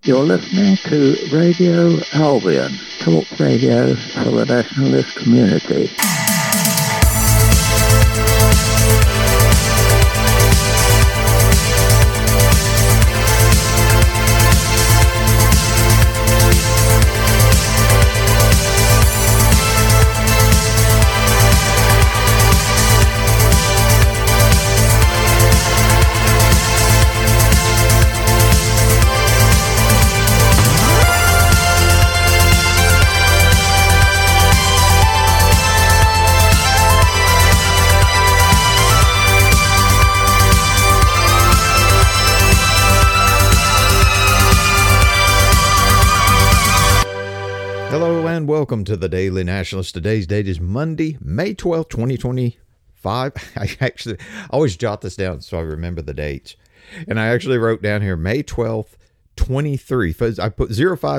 You're listening to Radio Albion, talk radio for the nationalist community. Welcome to the Daily Nationalist. Today's date is Monday, May 12th, 2025. I always jot this down so I remember the dates. And I actually wrote down here May 12th, 23. I put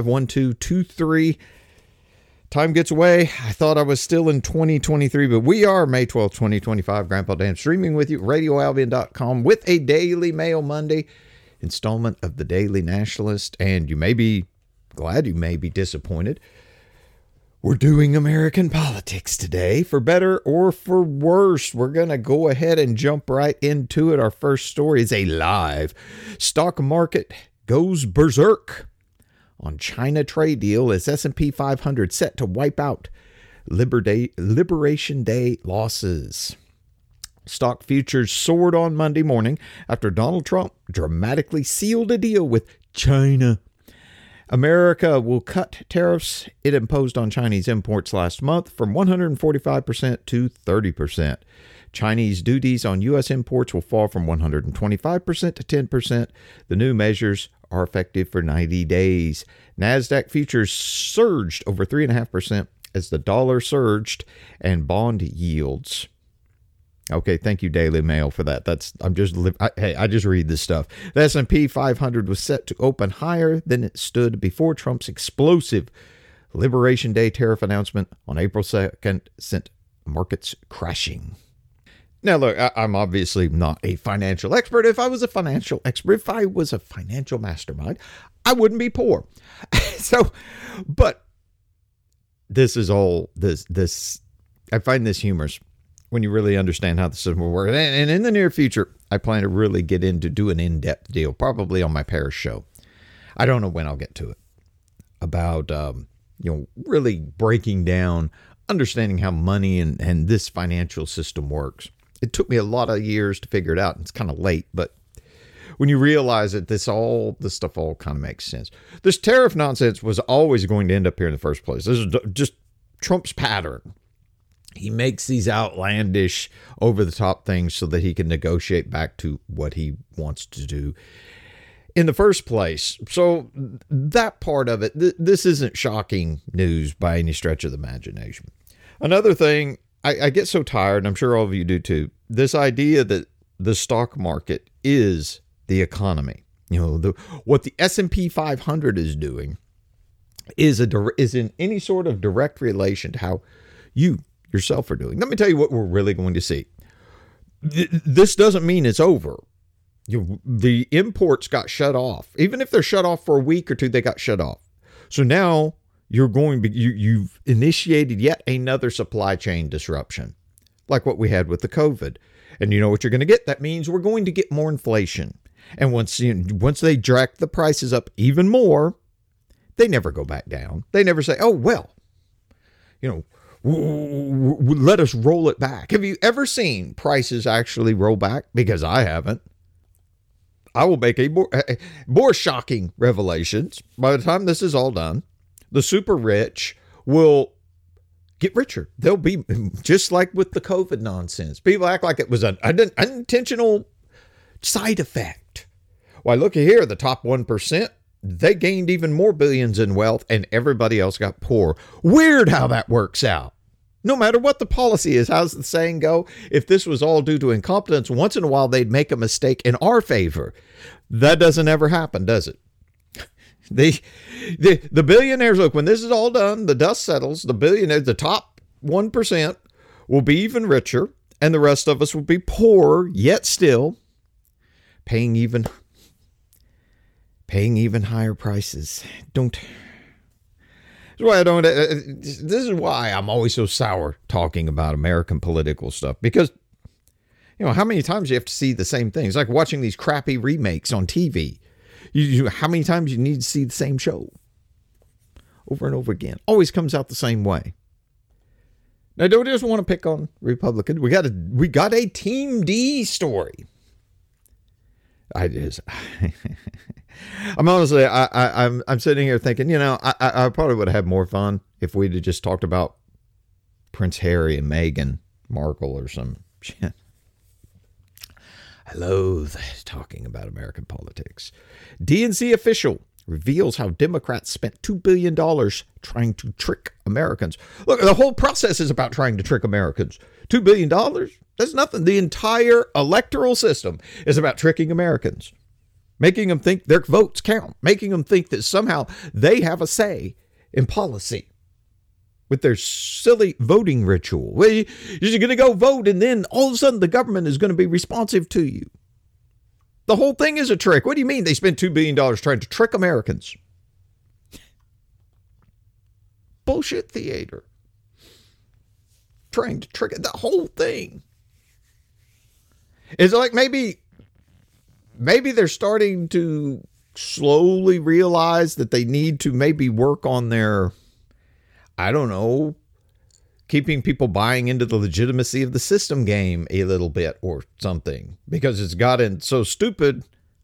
051223. Time gets away. I thought I was still in 2023, but we are May 12th, 2025. Grandpa Dan streaming with you, radioalbion.com, with a Daily Mail Monday installment of the Daily Nationalist. And you may be glad, you may be disappointed. We're doing American politics today, for better or for worse. We're going to go ahead and jump right into it. Our first story is a live stock market goes berserk on China trade deal as S&P 500 set to wipe out Liberation Day losses. Stock futures soared on Monday morning after Donald Trump dramatically sealed a deal with China. America will cut tariffs it imposed on Chinese imports last month from 145% to 30%. Chinese duties on U.S. imports will fall from 125% to 10%. The new measures are effective for 90 days. NASDAQ futures surged over 3.5% as the dollar surged and bond yields. Okay, thank you, Daily Mail, for that. I just read this stuff. The S&P 500 was set to open higher than it stood before Trump's explosive Liberation Day tariff announcement on April 2nd sent markets crashing. Now, look, I'm obviously not a financial expert. If I was a financial expert, if I was a financial mastermind, I wouldn't be poor. But this is all, I find this humorous when you really understand how the system will work. And in the near future, I plan to really get into do an in-depth deal, probably on my Paris show. I don't know when I'll get to it, about, really breaking down, understanding how money and this financial system works. It took me a lot of years to figure it out. And it's kind of late, but when you realize that this stuff all kind of makes sense. This tariff nonsense was always going to end up here in the first place. This is just Trump's pattern. He makes these outlandish, over-the-top things so that he can negotiate back to what he wants to do in the first place. So that part of it, this isn't shocking news by any stretch of the imagination. Another thing, I get so tired, and I'm sure all of you do too, this idea that the stock market is the economy. What the S&P 500 is doing is in any sort of direct relation to how you yourself are doing. Let me tell you what we're really going to see. This doesn't mean it's over. The imports got shut off. Even if they're shut off for a week or two, they got shut off. So now you've initiated yet another supply chain disruption, like what we had with the COVID. And you know what you're going to get? That means we're going to get more inflation. And once they jack the prices up even more, they never go back down. They never say, oh, well, let us roll it back. Have you ever seen prices actually roll back? Because I haven't. I will make more shocking revelations. By the time this is all done, the super rich will get richer. They'll be just like with the COVID nonsense. People act like it was an unintentional side effect. Why, look here, the top 1%, they gained even more billions in wealth and everybody else got poor. Weird how that works out. No matter what the policy is, how's the saying go? If this was all due to incompetence, once in a while they'd make a mistake in our favor. That doesn't ever happen, does it? The billionaires, look, when this is all done, the dust settles, the billionaires, the top 1% will be even richer, and the rest of us will be poor, yet still paying even paying even higher prices. This is why I'm always so sour talking about American political stuff, because how many times you have to see the same thing? It's like watching these crappy remakes on TV. How many times you need to see the same show over and over again? Always comes out the same way. Now, don't just want to pick on Republicans. We got a Team D story. I'm honestly, I'm sitting here thinking, I probably would have had more fun if we'd have just talked about Prince Harry and Meghan Markle or some shit. I loathe talking about American politics. DNC official reveals how Democrats spent $2 billion trying to trick Americans. Look, the whole process is about trying to trick Americans. $2 billion? That's nothing. The entire electoral system is about tricking Americans, making them think their votes count, making them think that somehow they have a say in policy with their silly voting ritual. Well, you're going to go vote, and then all of a sudden the government is going to be responsive to you. The whole thing is a trick. What do you mean they spent $2 billion trying to trick Americans? Bullshit theater. Trying to trick it. The whole thing. It's like maybe they're starting to slowly realize that they need to maybe work on their, I don't know, keeping people buying into the legitimacy of the system game a little bit or something, because it's gotten so stupid.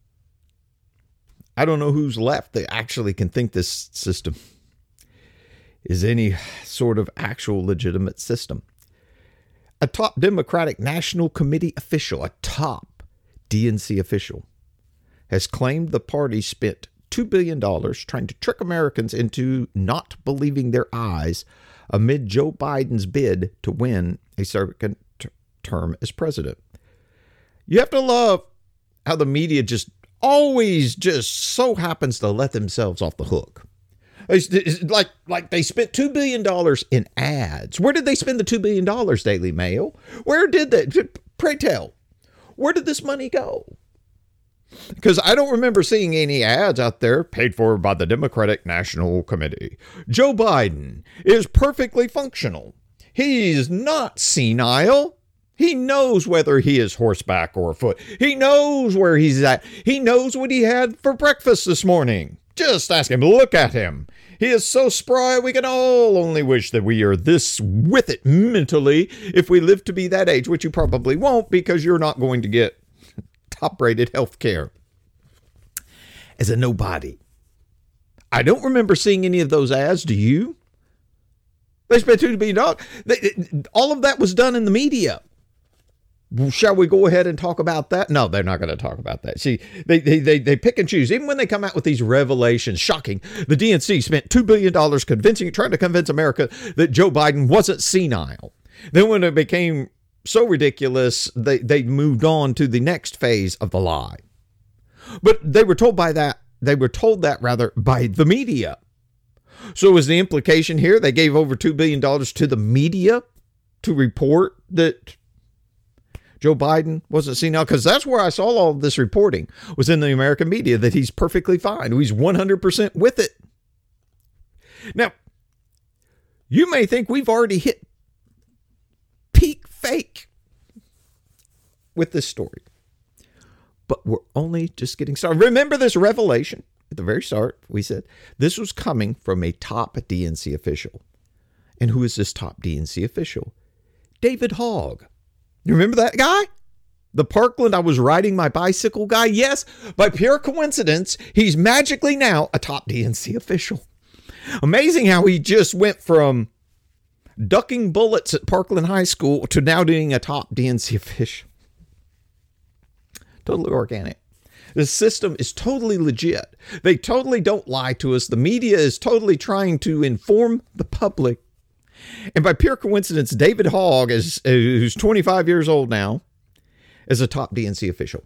I don't know who's left that actually can think this system is any sort of actual legitimate system. A top Democratic National Committee official, a top DNC official, has claimed the party spent $2 billion trying to trick Americans into not believing their eyes amid Joe Biden's bid to win a second term as president. You have to love how the media just always just so happens to let themselves off the hook. It's like they spent $2 billion in ads. Where did they spend the $2 billion, Daily Mail? Where did they? Pray tell, where did this money go? Because I don't remember seeing any ads out there paid for by the Democratic National Committee. Joe Biden is perfectly functional. He's not senile. He knows whether he is horseback or afoot. He knows where he's at. He knows what he had for breakfast this morning. Just ask him. Look at him. He is so spry, we can all only wish that we are this with it mentally if we live to be that age, which you probably won't, because you're not going to get top-rated health care as a nobody. I don't remember seeing any of those ads. Do you? They spent $2 billion. All of that was done in the media. Shall we go ahead and talk about that? No, they're not going to talk about that. See, they pick and choose. Even when they come out with these revelations, shocking, the DNC spent $2 billion trying to convince America that Joe Biden wasn't senile. Then when it became so ridiculous, they moved on to the next phase of the lie. But they were told that by the media. So was the implication here they gave over $2 billion to the media to report that Joe Biden wasn't senile? Because that's where I saw all of this reporting, was in the American media, that he's perfectly fine. He's 100% with it. Now, you may think we've already hit peak fake with this story, but we're only just getting started. Remember this revelation at the very start? We said this was coming from a top DNC official. And who is this top DNC official? David Hogg. You remember that guy? The Parkland I was riding my bicycle guy? Yes, by pure coincidence, he's magically now a top DNC official. Amazing how he just went from ducking bullets at Parkland High School to now being a top DNC official. Totally organic. The system is totally legit. They totally don't lie to us. The media is totally trying to inform the public. And by pure coincidence, David Hogg, who's 25 years old now, is a top DNC official.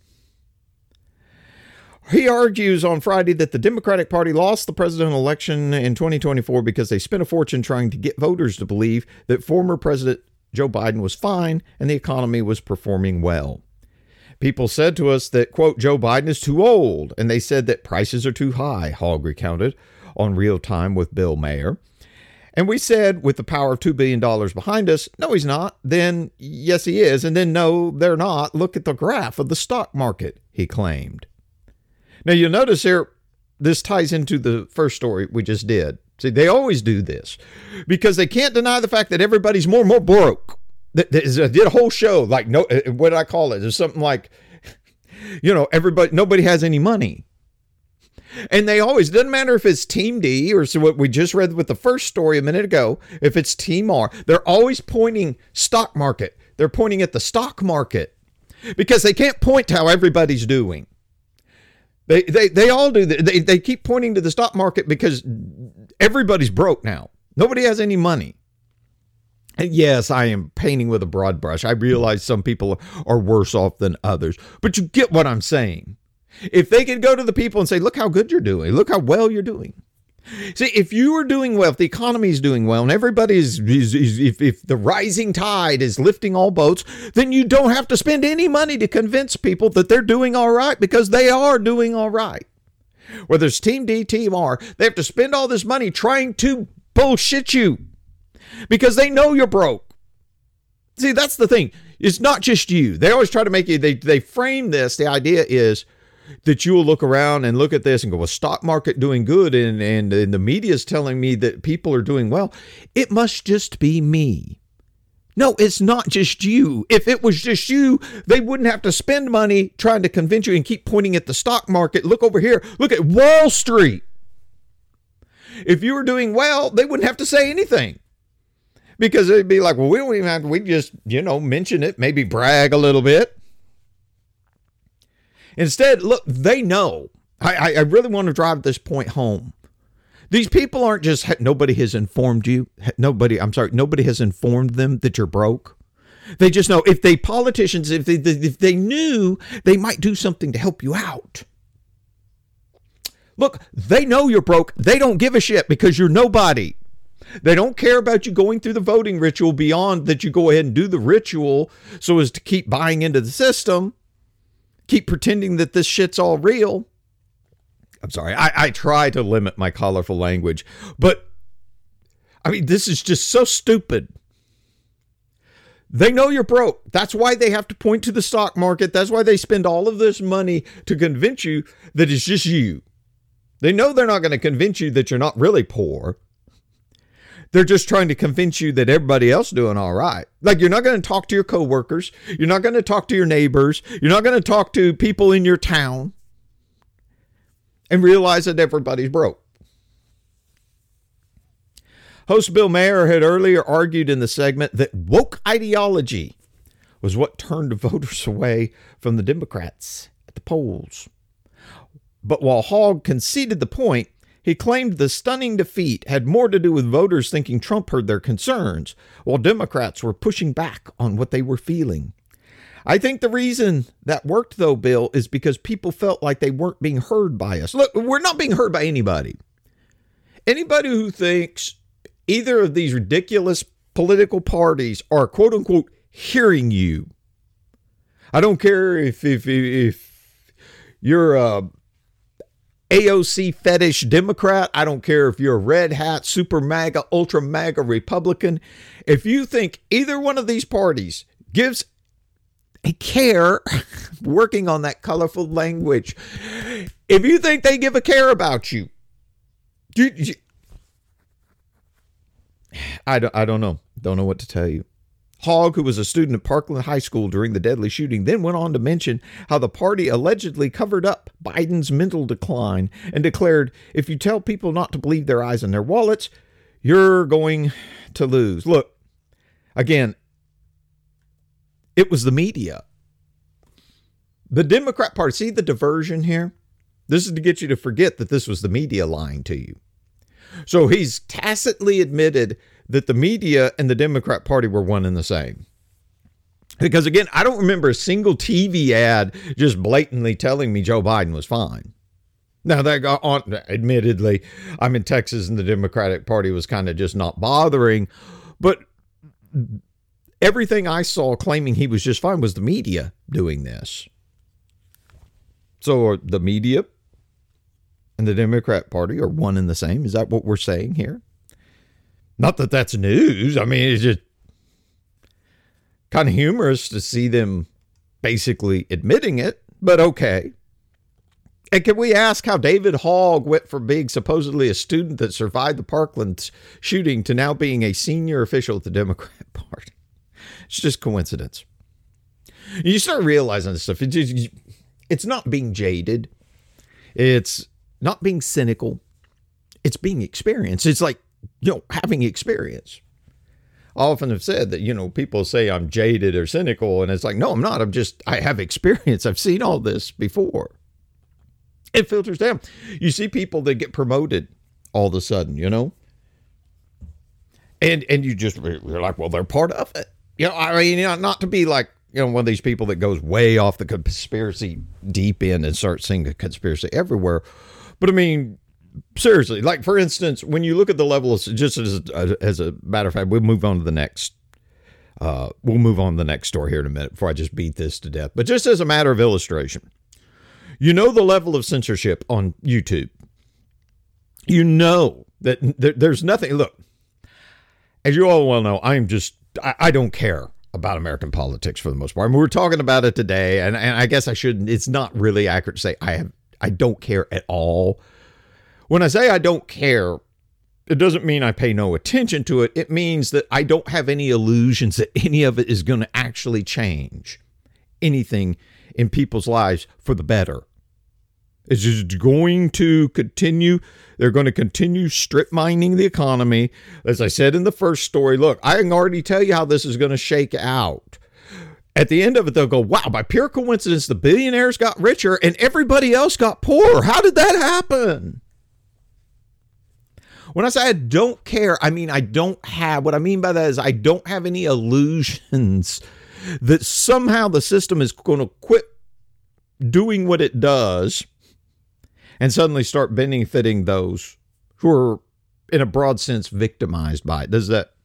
He argues on Friday that the Democratic Party lost the presidential election in 2024 because they spent a fortune trying to get voters to believe that former President Joe Biden was fine and the economy was performing well. People said to us that, quote, Joe Biden is too old, and they said that prices are too high, Hogg recounted on Real Time with Bill Maher. And we said, with the power of $2 billion behind us, no, he's not. Then, yes, he is. And then, no, they're not. Look at the graph of the stock market, he claimed. Now, you'll notice here, this ties into the first story we just did. See, they always do this because they can't deny the fact that everybody's more and more broke. I did a whole show, like, no, what did I call it? There's something like, nobody has any money. And they always, doesn't matter if it's Team D or so what we just read with the first story a minute ago, if it's Team R, they're always pointing stock market. They're pointing at the stock market because they can't point to how everybody's doing. They all do that. They keep pointing to the stock market because everybody's broke now. Nobody has any money. And yes, I am painting with a broad brush. I realize some people are worse off than others, but you get what I'm saying. If they could go to the people and say, look how good you're doing, look how well you're doing. See, if you are doing well, if the economy is doing well, and everybody's, if the rising tide is lifting all boats, then you don't have to spend any money to convince people that they're doing all right because they are doing all right. Whether it's Team D, Team R, they have to spend all this money trying to bullshit you because they know you're broke. See, that's the thing. It's not just you. They always try to make you, they frame this. The idea is that you will look around and look at this and go, well, stock market doing good and the media is telling me that people are doing well. It must just be me. No, it's not just you. If it was just you, they wouldn't have to spend money trying to convince you and keep pointing at the stock market. Look over here. Look at Wall Street. If you were doing well, they wouldn't have to say anything because they'd be like, well, we don't even have to, we just, mention it, maybe brag a little bit. Instead, look, they know. I really want to drive this point home. These people aren't just, nobody has informed you. Nobody has informed them that you're broke. They just know if they knew, they might do something to help you out. Look, they know you're broke. They don't give a shit because you're nobody. They don't care about you going through the voting ritual beyond that you go ahead and do the ritual so as to keep buying into the system. Keep pretending that this shit's all real. I'm sorry. I try to limit my colorful language, but I mean, this is just so stupid. They know you're broke. That's why they have to point to the stock market. That's why they spend all of this money to convince you that it's just you. They know they're not going to convince you that you're not really poor. They're just trying to convince you that everybody else is doing all right. Like, you're not going to talk to your coworkers. You're not going to talk to your neighbors. You're not going to talk to people in your town and realize that everybody's broke. Host Bill Maher had earlier argued in the segment that woke ideology was what turned voters away from the Democrats at the polls. But while Hogg conceded the point, he claimed the stunning defeat had more to do with voters thinking Trump heard their concerns, while Democrats were pushing back on what they were feeling. I think the reason that worked, though, Bill, is because people felt like they weren't being heard by us. Look, we're not being heard by anybody. Anybody who thinks either of these ridiculous political parties are, quote unquote, hearing you. I don't care if you're a AOC fetish Democrat. I don't care if you're a red hat, super MAGA, ultra MAGA Republican. If you think either one of these parties gives a care, working on that colorful language, if you think they give a care about you, I don't know. Don't know what to tell you. Hogg, who was a student at Parkland High School during the deadly shooting, then went on to mention how the party allegedly covered up Biden's mental decline and declared, if you tell people not to believe their eyes and their wallets, you're going to lose. Look, again, it was the media. The Democrat Party, see the diversion here? This is to get you to forget that this was the media lying to you. So he's tacitly admitted that the media and the Democrat Party were one and the same. Because again, I don't remember a single TV ad just blatantly telling me Joe Biden was fine. Now, that got on, admittedly, I'm in Texas and the Democratic Party was kind of just not bothering. But everything I saw claiming he was just fine was the media doing this. So the media and the Democrat Party are one and the same. Is that what we're saying here? Not that that's news. I mean, it's just kind of humorous to see them basically admitting it, but okay. And can we ask how David Hogg went from being supposedly a student that survived the Parkland shooting to now being a senior official at the Democrat Party? It's just coincidence. You start realizing this stuff. It's not being jaded. It's not being cynical. It's being experienced. It's like, having experience. I often have said that, people say I'm jaded or cynical, and it's like, no, I'm not. I have experience. I've seen all this before. It filters down. You see people that get promoted all of a sudden, and you're like, well, they're part of it. Not to be like, one of these people that goes way off the conspiracy deep end and starts seeing a conspiracy everywhere. But I mean, seriously, like, for instance, when you look at the level of, just as a matter of fact, we'll move on to the next story here in a minute before I just beat this to death. But just as a matter of illustration, the level of censorship on YouTube. That there's nothing. Look, as you all well know, I don't care about American politics for the most part. I mean, we're talking about it today, and I guess I shouldn't. It's not really accurate to say I don't care at all. When I say I don't care, it doesn't mean I pay no attention to it. It means that I don't have any illusions that any of it is going to actually change anything in people's lives for the better. It's just going to continue. They're going to continue strip mining the economy. As I said in the first story, look, I can already tell you how this is going to shake out. At the end of it, they'll go, wow, by pure coincidence, the billionaires got richer and everybody else got poorer. How did that happen? When I say I don't care, I mean, what I mean by that is I don't have any illusions that somehow the system is going to quit doing what it does and suddenly start benefiting those who are, in a broad sense, victimized by it. Does that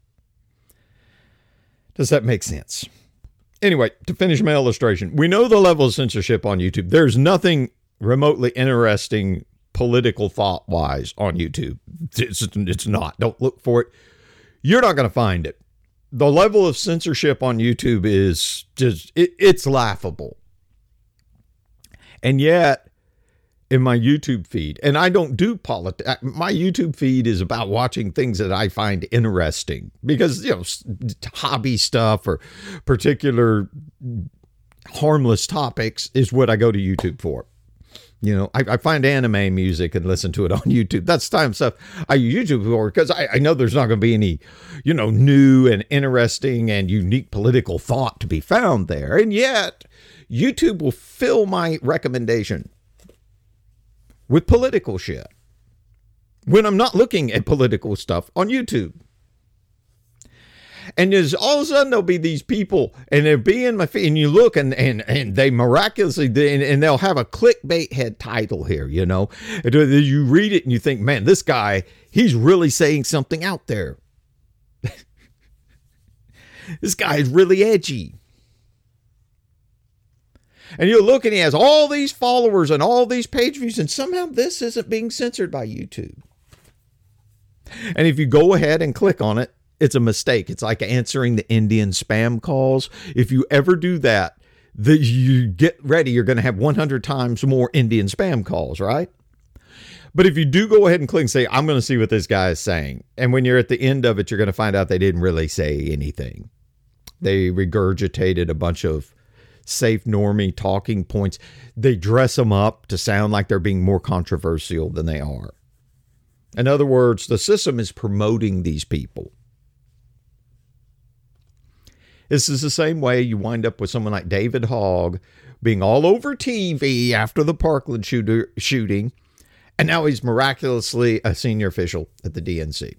make sense? Anyway, to finish my illustration, we know the level of censorship on YouTube. There's nothing remotely interesting political thought-wise on YouTube. It's not. Don't look for it. You're not going to find it. The level of censorship on YouTube is just, it's laughable. And yet, in my YouTube feed, and I don't do politics, my YouTube feed is about watching things that I find interesting because, hobby stuff or particular harmless topics is what I go to YouTube for. I find anime music and listen to it on YouTube. That's the time stuff I use YouTube for because I know there's not going to be any, new and interesting and unique political thought to be found there. And yet, YouTube will fill my recommendation with political shit when I'm not looking at political stuff on YouTube. And there's all of a sudden there'll be these people and they'll be in my feed and you look and they miraculously, and they'll have a clickbait head title here, you read it and you think, man, this guy, he's really saying something out there. This guy is really edgy. And you look and he has all these followers and all these page views and somehow this isn't being censored by YouTube. And if you go ahead and click on it, it's a mistake. It's like answering the Indian spam calls. If you ever do that, you get ready, you're going to have 100 times more Indian spam calls, right? But if you do go ahead and click and say, I'm going to see what this guy is saying. And when you're at the end of it, you're going to find out they didn't really say anything. They regurgitated a bunch of safe normie talking points. They dress them up to sound like they're being more controversial than they are. In other words, the system is promoting these people. This is the same way you wind up with someone like David Hogg being all over TV after the Parkland shooting, and now he's miraculously a senior official at the DNC.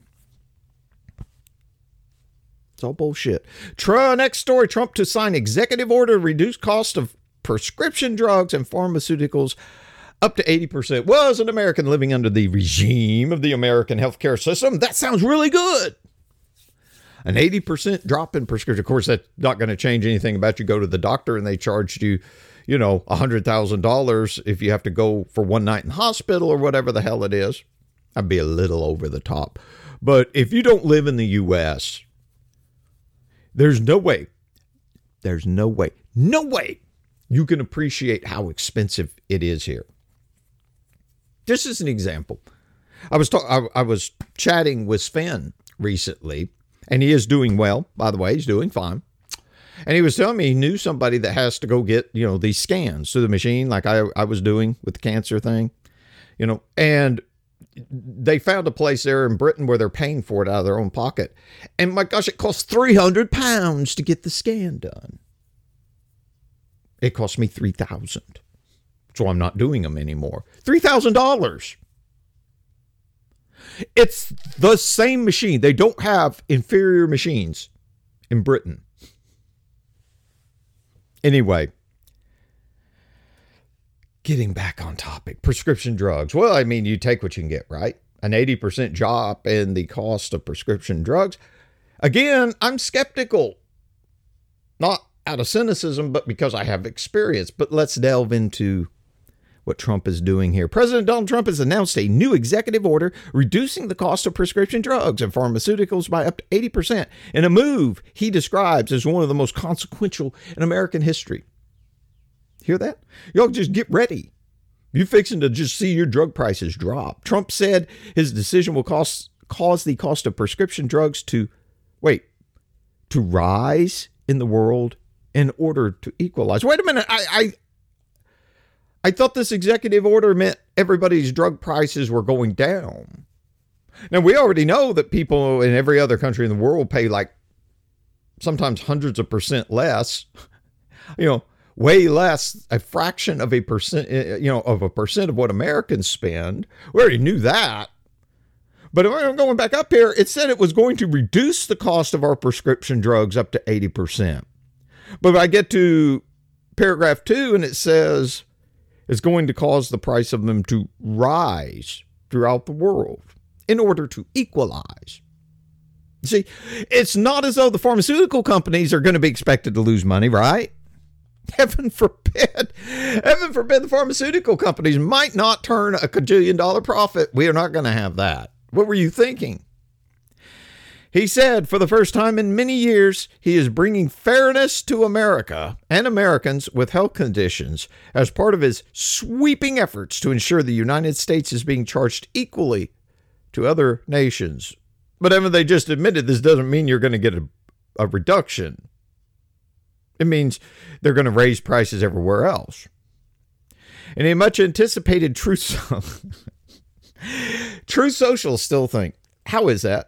It's all bullshit. Next story, Trump to sign executive order to reduce cost of prescription drugs and pharmaceuticals up to 80%. Well, as an American living under the regime of the American healthcare system, that sounds really good. An 80% drop in prescription. Of course, that's not going to change anything about you go to the doctor and they charged you, $100,000 if you have to go for one night in the hospital or whatever the hell it is. I'd be a little over the top. But if you don't live in the U.S., there's no way you can appreciate how expensive it is here. Just as an example, I was chatting with Sven recently, and he is doing well. By the way, he's doing fine. And he was telling me he knew somebody that has to go get, these scans through the machine like I was doing with the cancer thing, and they found a place there in Britain where they're paying for it out of their own pocket. And my gosh, it costs £300 to get the scan done. It cost me $3,000. So I'm not doing them anymore. $3,000. It's the same machine. They don't have inferior machines in Britain. Anyway, getting back on topic, prescription drugs. Well, I mean, you take what you can get, right? An 80% drop in the cost of prescription drugs. Again, I'm skeptical. Not out of cynicism, but because I have experience. But let's delve into what Trump is doing here. President Donald Trump has announced a new executive order reducing the cost of prescription drugs and pharmaceuticals by up to 80% in a move he describes as one of the most consequential in American history. Hear that? Y'all just get ready. You're fixing to just see your drug prices drop. Trump said his decision will cause the cost of prescription drugs to rise in the world in order to equalize. Wait a minute. I thought this executive order meant everybody's drug prices were going down. Now, we already know that people in every other country in the world pay like sometimes hundreds of percent less, way less, a fraction of a percent, of a percent of what Americans spend. We already knew that. But I'm going back up here. It said it was going to reduce the cost of our prescription drugs up to 80%. But I get to paragraph 2 and it says it's going to cause the price of them to rise throughout the world in order to equalize. See, it's not as though the pharmaceutical companies are going to be expected to lose money, right? Heaven forbid the pharmaceutical companies might not turn a $1 profit. We are not going to have that. What were you thinking? He said, for the first time in many years, he is bringing fairness to America and Americans with health conditions as part of his sweeping efforts to ensure the United States is being charged equally to other nations. But haven't they just admitted this doesn't mean you're going to get a reduction? It means they're going to raise prices everywhere else. And a much anticipated Truth Social still think, how is that?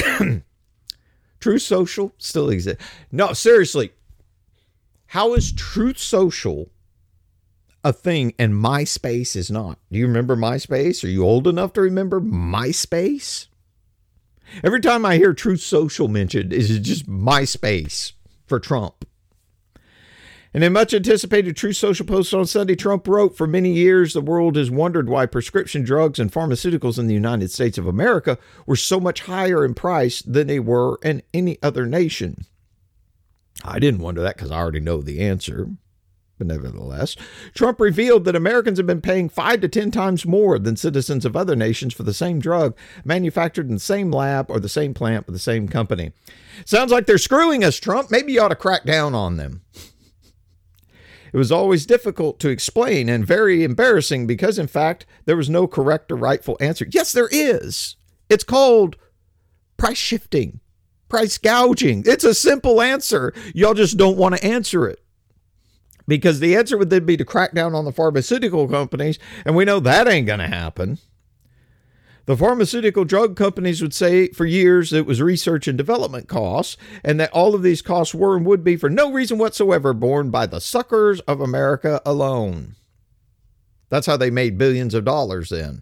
Truth Social still exists. No, seriously. How is Truth Social a thing and MySpace is not? Do you remember MySpace? Are you old enough to remember MySpace? Every time I hear Truth Social mentioned, is it just MySpace for Trump? In a much anticipated Truth Social post on Sunday, Trump wrote, for many years, the world has wondered why prescription drugs and pharmaceuticals in the United States of America were so much higher in price than they were in any other nation. I didn't wonder that because I already know the answer. But nevertheless, Trump revealed that Americans have been paying 5 to 10 times more than citizens of other nations for the same drug manufactured in the same lab or the same plant with the same company. Sounds like they're screwing us, Trump. Maybe you ought to crack down on them. It was always difficult to explain and very embarrassing because, in fact, there was no correct or rightful answer. Yes, there is. It's called price shifting, price gouging. It's a simple answer. Y'all just don't want to answer it because the answer would then be to crack down on the pharmaceutical companies, and we know that ain't going to happen. The pharmaceutical drug companies would say for years it was research and development costs, and that all of these costs were and would be for no reason whatsoever borne by the suckers of America alone. That's how they made billions of dollars then.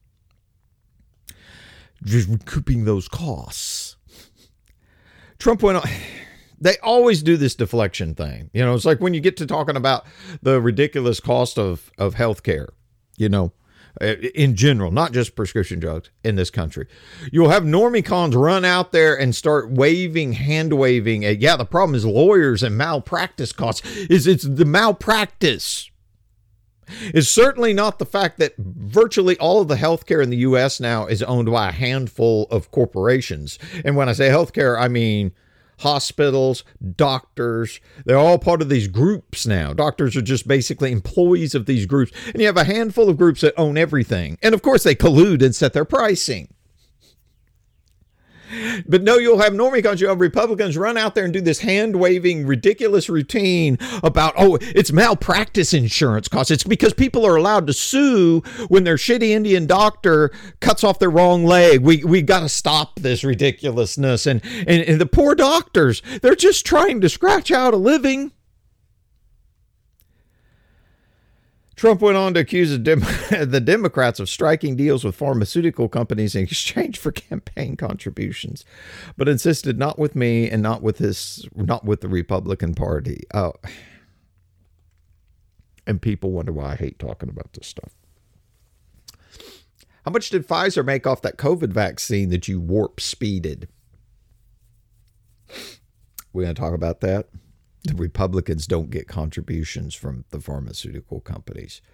Just recouping those costs. Trump went on. They always do this deflection thing. It's like when you get to talking about the ridiculous cost of health care, in general, not just prescription drugs in this country. You'll have normicons run out there and start hand waving. Yeah, the problem is lawyers and malpractice costs. It's the malpractice. It's certainly not the fact that virtually all of the healthcare in the U.S. now is owned by a handful of corporations. And when I say healthcare, I mean hospitals, doctors. They're all part of these groups now. Doctors are just basically employees of these groups. And you have a handful of groups that own everything. And of course, they collude and set their pricing. But no, you'll have normicons, you'll have Republicans run out there and do this hand-waving, ridiculous routine about, it's malpractice insurance costs. It's because people are allowed to sue when their shitty Indian doctor cuts off their wrong leg. We got to stop this ridiculousness. And the poor doctors, they're just trying to scratch out a living. Trump went on to accuse the Democrats of striking deals with pharmaceutical companies in exchange for campaign contributions, but insisted not with me and not with the Republican Party. And people wonder why I hate talking about this stuff. How much did Pfizer make off that COVID vaccine that you warp speeded? We're going to talk about that. The Republicans don't get contributions from the pharmaceutical companies.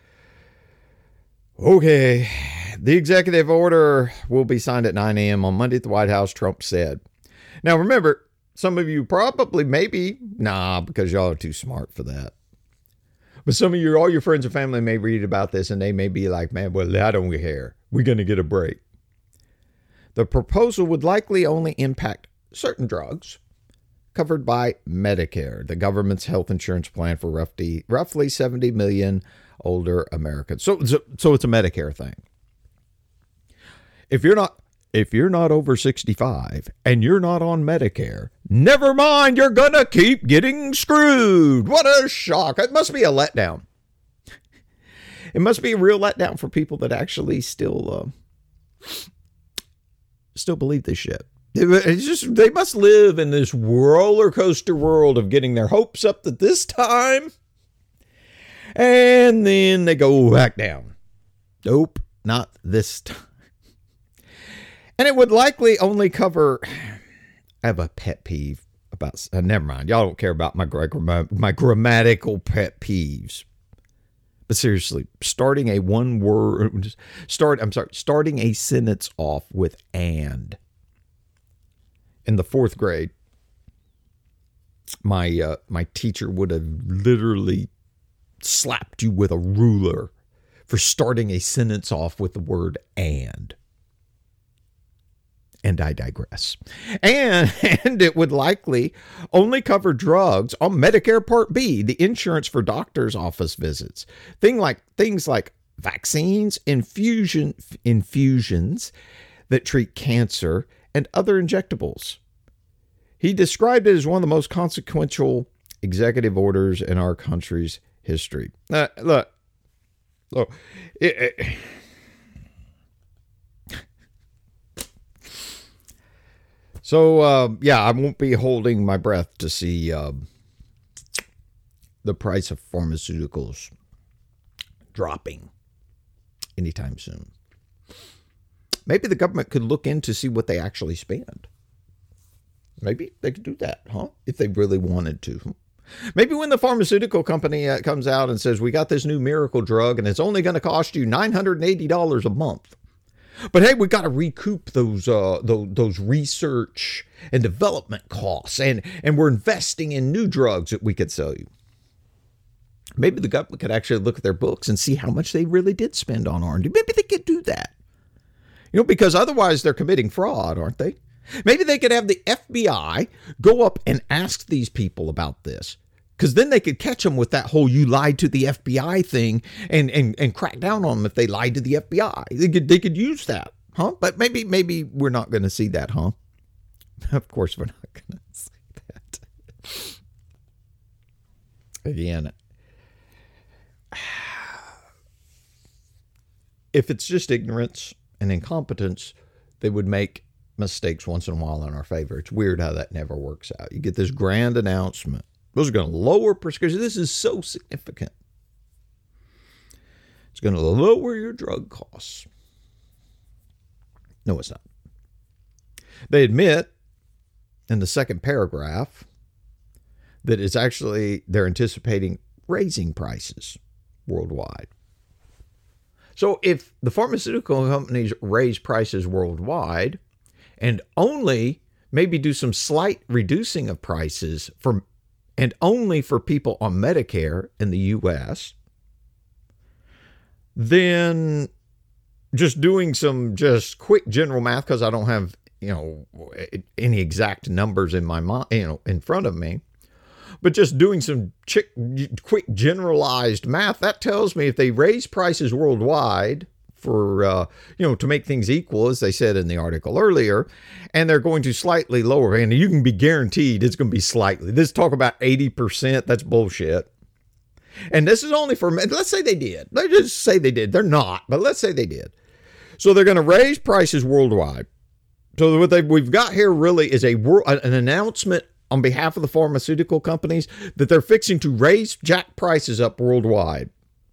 Okay, the executive order will be signed at 9 a.m. on Monday at the White House, Trump said. Now, remember, some of you probably, because y'all are too smart for that. But some of all your friends and family may read about this and they may be like, man, well, I don't care. We're going to get a break. The proposal would likely only impact certain drugs covered by Medicare, the government's health insurance plan for roughly 70 million older Americans. So it's a Medicare thing. If you're not over 65 and you're not on Medicare, never mind, you're gonna keep getting screwed. What a shock. It must be a letdown. It must be a real letdown for people that actually still believe this shit. It's just, they must live in this roller coaster world of getting their hopes up that this time, and then they go back down. Nope, not this time. And it would likely only cover, I have a pet peeve about, never mind, y'all don't care about my grammatical pet peeves. But seriously, starting a sentence off with and. In the fourth grade, my teacher would have literally slapped you with a ruler for starting a sentence off with the word and. And I digress. And it would likely only cover drugs on Medicare Part B, the insurance for doctor's office visits. Things like vaccines, infusions that treat cancer, and other injectables. He described it as one of the most consequential executive orders in our country's history. Look. So, I won't be holding my breath to see the price of pharmaceuticals dropping anytime soon. Maybe the government could look in to see what they actually spend. Maybe they could do that, if they really wanted to. Maybe when the pharmaceutical company comes out and says, we got this new miracle drug and it's only going to cost you $980 a month. But hey, we got to recoup those research and development costs, and we're investing in new drugs that we could sell you. Maybe the government could actually look at their books and see how much they really did spend on R&D. Maybe they could do that. Because otherwise they're committing fraud, aren't they? Maybe they could have the FBI go up and ask these people about this, because then they could catch them with that whole "you lied to the FBI" thing and crack down on them if they lied to the FBI. They could use that, But maybe we're not going to see that, Of course we're not going to see that. Again, if it's just ignorance and incompetence, they would make mistakes once in a while in our favor. It's weird how that never works out. You get this grand announcement. Those are going to lower prescription. This is so significant. It's going to lower your drug costs. No, it's not. They admit in the second paragraph that it's actually, they're anticipating raising prices worldwide. So if the pharmaceutical companies raise prices worldwide and only maybe do some slight reducing of prices and only for people on Medicare in the U.S., then just doing some just quick general math, because I don't have, any exact numbers in my mind, in front of me, but just doing some quick generalized math, that tells me if they raise prices worldwide for, to make things equal, as they said in the article earlier, and they're going to slightly lower, and you can be guaranteed it's going to be slightly. This talk about 80%, that's bullshit. And this is only for, let's say they did. Let's just say they did. They're not, but let's say they did. So they're going to raise prices worldwide. So what we've got here really is an announcement on behalf of the pharmaceutical companies that they're fixing to raise jack prices up worldwide.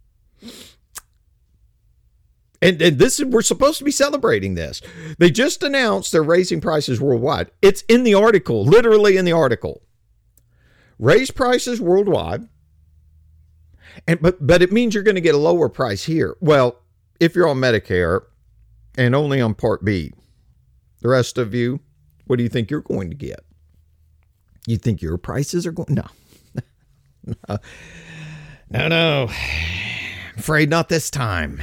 And we're supposed to be celebrating this. They just announced they're raising prices worldwide. It's in the article, literally in the article. Raise prices worldwide. But it means you're going to get a lower price here. Well, if you're on Medicare and only on Part B, the rest of you, what do you think you're going to get? You think your prices are going? No. No. I'm afraid not this time.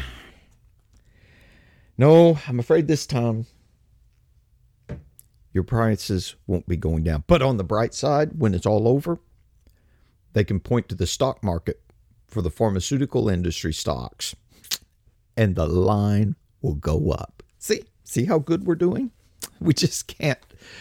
No, I'm afraid this time your prices won't be going down. But on the bright side, when it's all over, they can point to the stock market for the pharmaceutical industry stocks, and the line will go up. See how good we're doing? We just can't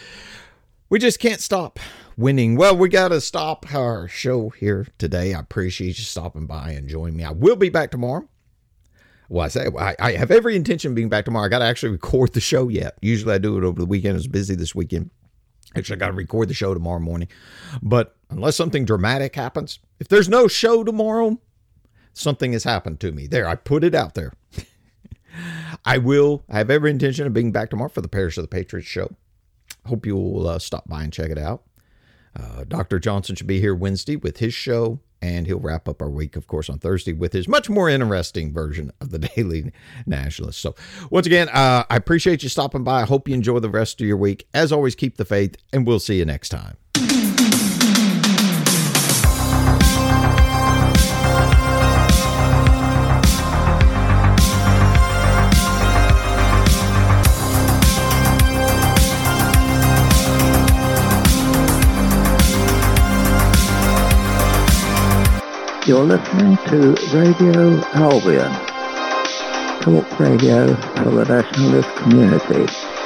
stop winning. Well, we got to stop our show here today. I appreciate you stopping by and joining me. I will be back tomorrow. Well, I have every intention of being back tomorrow. I got to actually record the show yet. Usually I do it over the weekend. It's busy this weekend. Actually, I got to record the show tomorrow morning. But unless something dramatic happens, if there's no show tomorrow, something has happened to me. There, I put it out there. I have every intention of being back tomorrow for the Parish of the Patriots show. Hope you'll stop by and check it out. Dr. Johnson should be here Wednesday with his show, and he'll wrap up our week, of course, on Thursday with his much more interesting version of the Daily Nationalist. So once again, I appreciate you stopping by. I hope you enjoy the rest of your week. As always, keep the faith, and we'll see you next time. You're listening to Radio Albion, talk radio for the nationalist community.